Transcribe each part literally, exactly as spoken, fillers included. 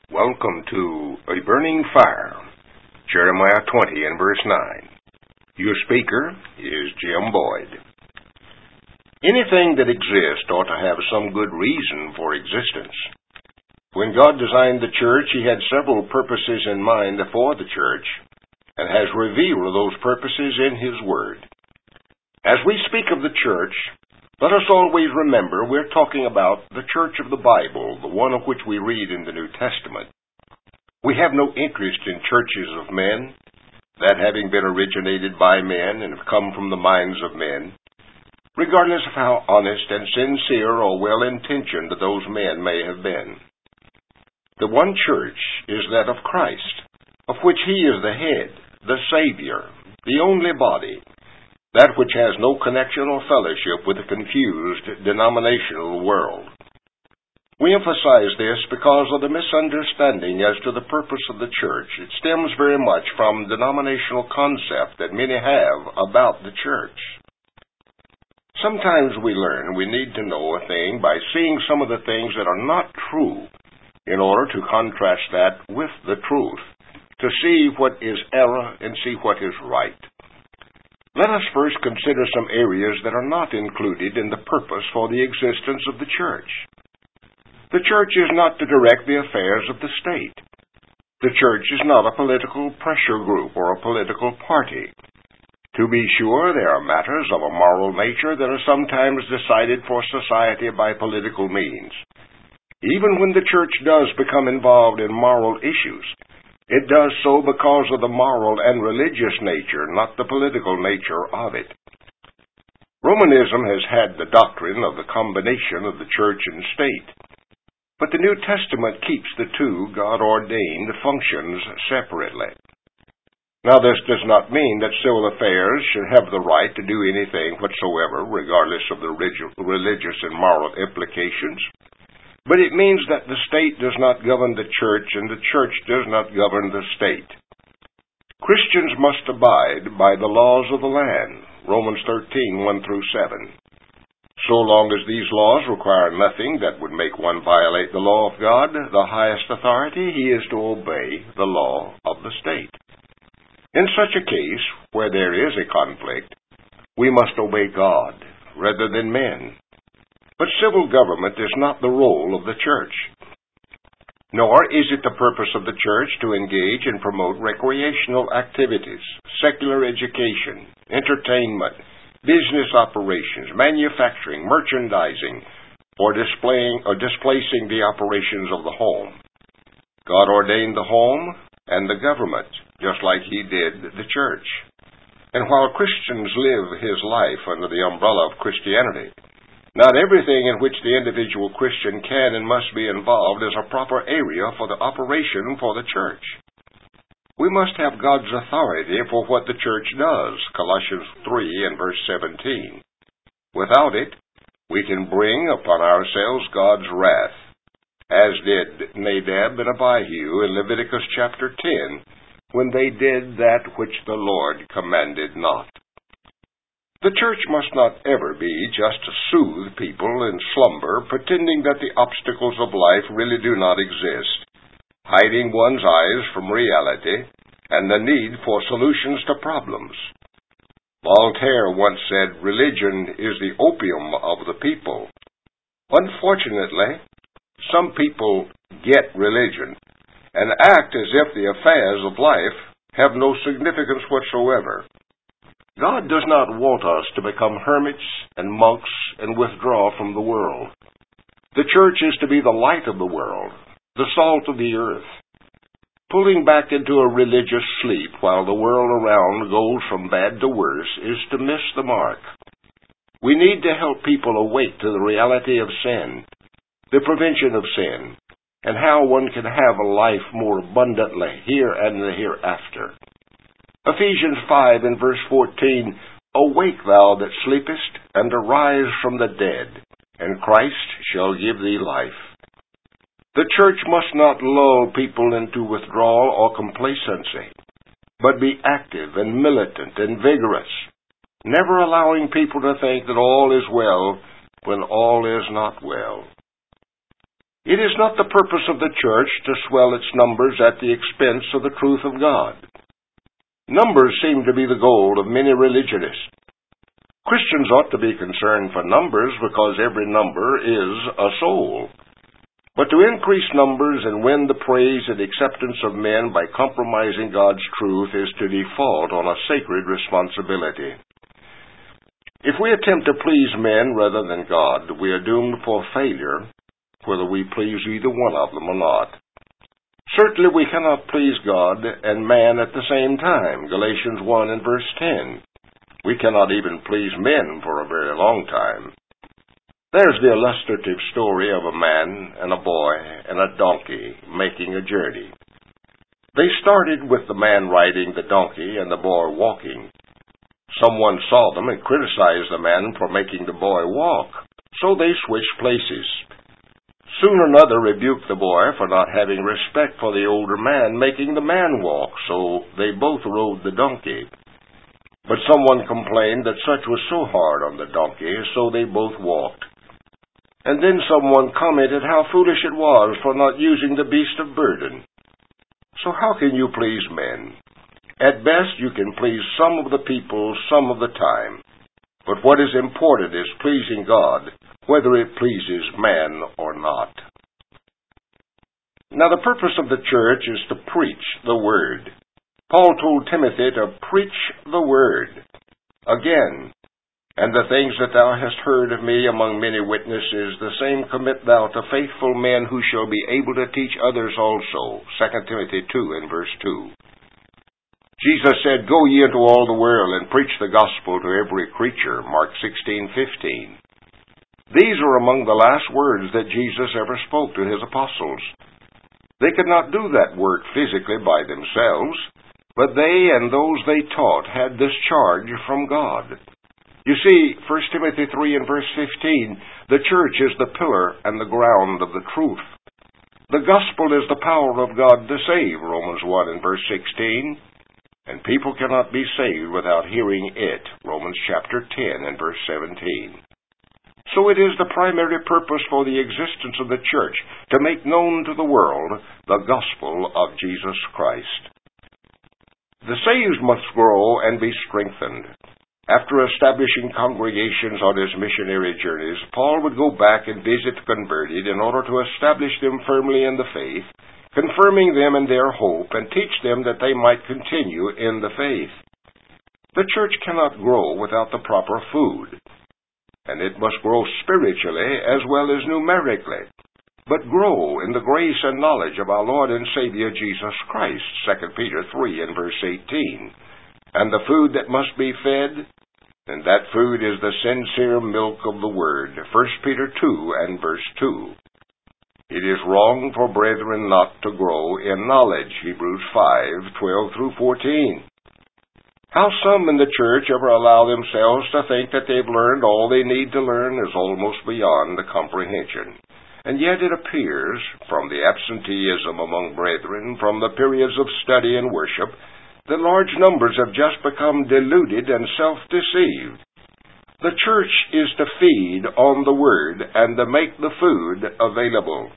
Welcome to A Burning Fire, Jeremiah twenty and verse nine. Your speaker is Jim Boyd. Anything that exists ought to have some good reason for existence. When God designed the church, He had several purposes in mind for the church, and has revealed those purposes in His Word. As we speak of the church, let us always remember we're talking about the church of the Bible, the one of which we read in the New Testament. We have no interest in churches of men, that having been originated by men and have come from the minds of men, regardless of how honest and sincere or well-intentioned those men may have been. The one church is that of Christ, of which He is the head, the Savior, the only body, that which has no connection or fellowship with the confused denominational world. We emphasize this because of the misunderstanding as to the purpose of the church. It stems very much from denominational concept that many have about the church. Sometimes we learn we need to know a thing by seeing some of the things that are not true in order to contrast that with the truth, to see what is error and see what is right. Let us first consider some areas that are not included in the purpose for the existence of the church. The church is not to direct the affairs of the state. The church is not a political pressure group or a political party. To be sure, there are matters of a moral nature that are sometimes decided for society by political means. Even when the church does become involved in moral issues, it does so because of the moral and religious nature, not the political nature of it. Romanism has had the doctrine of the combination of the church and state, but the New Testament keeps the two God-ordained functions separately. Now, this does not mean that civil affairs should have the right to do anything whatsoever, regardless of the religious and moral implications. But it means that the state does not govern the church, and the church does not govern the state. Christians must abide by the laws of the land, Romans thirteen, one through seven. So long as these laws require nothing that would make one violate the law of God, the highest authority, he is to obey the law of the state. In such a case, where there is a conflict, we must obey God rather than men. But civil government is not the role of the church. Nor is it the purpose of the church to engage and promote recreational activities, secular education, entertainment, business operations, manufacturing, merchandising, or displaying or displacing the operations of the home. God ordained the home and the government, just like He did the church. And while Christians live His life under the umbrella of Christianity, not everything in which the individual Christian can and must be involved is a proper area for the operation for the church. We must have God's authority for what the church does, Colossians three and verse seventeen. Without it, we can bring upon ourselves God's wrath, as did Nadab and Abihu in Leviticus chapter ten, when they did that which the Lord commanded not. The church must not ever be just to soothe people in slumber, pretending that the obstacles of life really do not exist, hiding one's eyes from reality and the need for solutions to problems. Voltaire once said, "Religion is the opium of the people." Unfortunately, some people get religion and act as if the affairs of life have no significance whatsoever. God does not want us to become hermits and monks and withdraw from the world. The church is to be the light of the world, the salt of the earth. Pulling back into a religious sleep while the world around goes from bad to worse is to miss the mark. We need to help people awake to the reality of sin, the prevention of sin, and how one can have a life more abundantly here and the hereafter. Ephesians five and verse fourteen, "Awake thou that sleepest, and arise from the dead, and Christ shall give thee life." The church must not lull people into withdrawal or complacency, but be active and militant and vigorous, never allowing people to think that all is well when all is not well. It is not the purpose of the church to swell its numbers at the expense of the truth of God. Numbers seem to be the goal of many religionists. Christians ought to be concerned for numbers because every number is a soul. But to increase numbers and win the praise and acceptance of men by compromising God's truth is to default on a sacred responsibility. If we attempt to please men rather than God, we are doomed for failure, whether we please either one of them or not. Certainly we cannot please God and man at the same time, Galatians one and verse ten. We cannot even please men for a very long time. There's the illustrative story of a man and a boy and a donkey making a journey. They started with the man riding the donkey and the boy walking. Someone saw them and criticized the man for making the boy walk, so they switched places. Soon another rebuked the boy for not having respect for the older man making the man walk, so they both rode the donkey. But someone complained that such was so hard on the donkey, so they both walked. And then someone commented how foolish it was for not using the beast of burden. So how can you please men? At best, you can please some of the people some of the time. But what is important is pleasing God, whether it pleases man or not. Now, the purpose of the church is to preach the Word. Paul told Timothy to preach the Word. Again, and the things that thou hast heard of me among many witnesses, the same commit thou to faithful men who shall be able to teach others also. Second Timothy two and verse two. Jesus said, Go ye into all the world and preach the gospel to every creature. Mark sixteen fifteen. These are among the last words that Jesus ever spoke to his apostles. They could not do that work physically by themselves, but they and those they taught had this charge from God. You see, First Timothy three and verse fifteen, the church is the pillar and the ground of the truth. The gospel is the power of God to save, Romans one and verse sixteen. And people cannot be saved without hearing it, Romans chapter ten and verse seventeen. So it is the primary purpose for the existence of the church to make known to the world the gospel of Jesus Christ. The saved must grow and be strengthened. After establishing congregations on his missionary journeys, Paul would go back and visit the converted in order to establish them firmly in the faith, confirming them in their hope, and teach them that they might continue in the faith. The church cannot grow without the proper food, and it must grow spiritually as well as numerically, but grow in the grace and knowledge of our Lord and Savior Jesus Christ, Second Peter three and verse eighteen. And the food that must be fed, and that food is the sincere milk of the Word, First Peter two and verse two. It is wrong for brethren not to grow in knowledge, Hebrews five, twelve through fourteen. How some in the church ever allow themselves to think that they've learned all they need to learn is almost beyond the comprehension. And yet it appears, from the absenteeism among brethren, from the periods of study and worship, that large numbers have just become deluded and self-deceived. The church is to feed on the Word and to make the food available.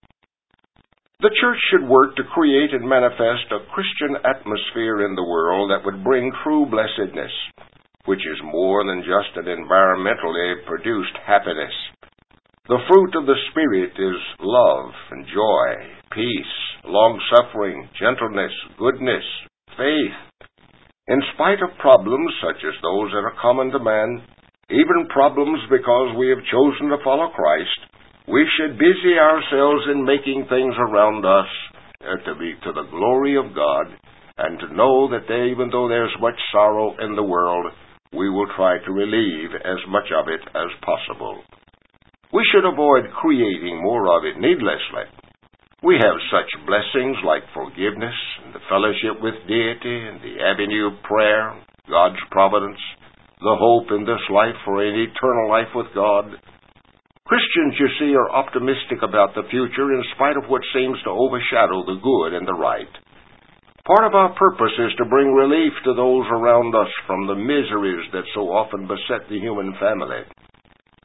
The church should work to create and manifest a Christian atmosphere in the world that would bring true blessedness, which is more than just an environmentally produced happiness. The fruit of the Spirit is love and joy, peace, long-suffering, gentleness, goodness, faith. In spite of problems such as those that are common to man, even problems because we have chosen to follow Christ, we should busy ourselves in making things around us uh, to be to the glory of God, and to know that they, even though there's much sorrow in the world, we will try to relieve as much of it as possible. We should avoid creating more of it needlessly. We have such blessings like forgiveness, and the fellowship with deity, and the avenue of prayer, God's providence, the hope in this life for an eternal life with God. Christians, you see, are optimistic about the future in spite of what seems to overshadow the good and the right. Part of our purpose is to bring relief to those around us from the miseries that so often beset the human family.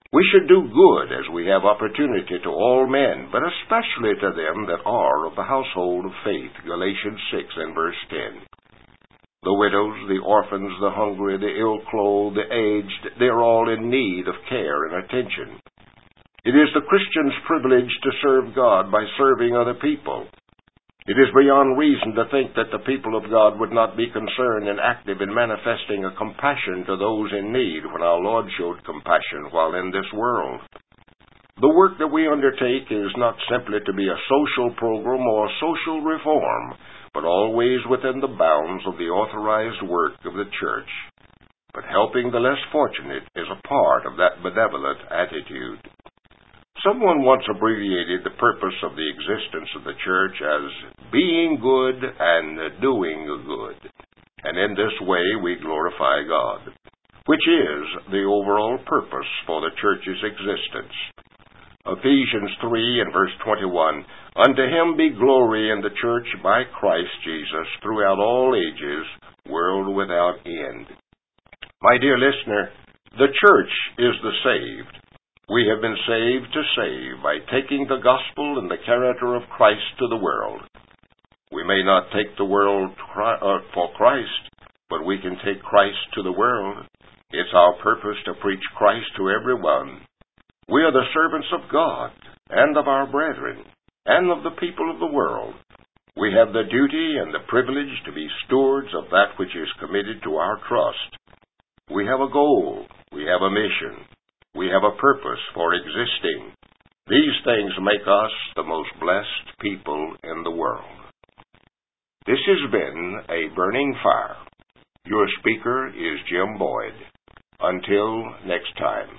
We should do good as we have opportunity to all men, but especially to them that are of the household of faith. Galatians six and verse ten. The widows, the orphans, the hungry, the ill-clothed, the aged, they are all in need of care and attention. It is the Christian's privilege to serve God by serving other people. It is beyond reason to think that the people of God would not be concerned and active in manifesting a compassion to those in need when our Lord showed compassion while in this world. The work that we undertake is not simply to be a social program or social reform, but always within the bounds of the authorized work of the church. But helping the less fortunate is a part of that benevolent attitude. Someone once abbreviated the purpose of the existence of the church as being good and doing good. And in this way we glorify God, which is the overall purpose for the church's existence. Ephesians three and verse twenty-one, Unto him be glory in the church by Christ Jesus throughout all ages, world without end. My dear listener, the church is the saved. We have been saved to save by taking the gospel and the character of Christ to the world. We may not take the world for Christ, but we can take Christ to the world. It's our purpose to preach Christ to everyone. We are the servants of God and of our brethren and of the people of the world. We have the duty and the privilege to be stewards of that which is committed to our trust. We have a goal. We have a mission. We have a purpose for existing. These things make us the most blessed people in the world. This has been A Burning Fire. Your speaker is Jim Boyd. Until next time.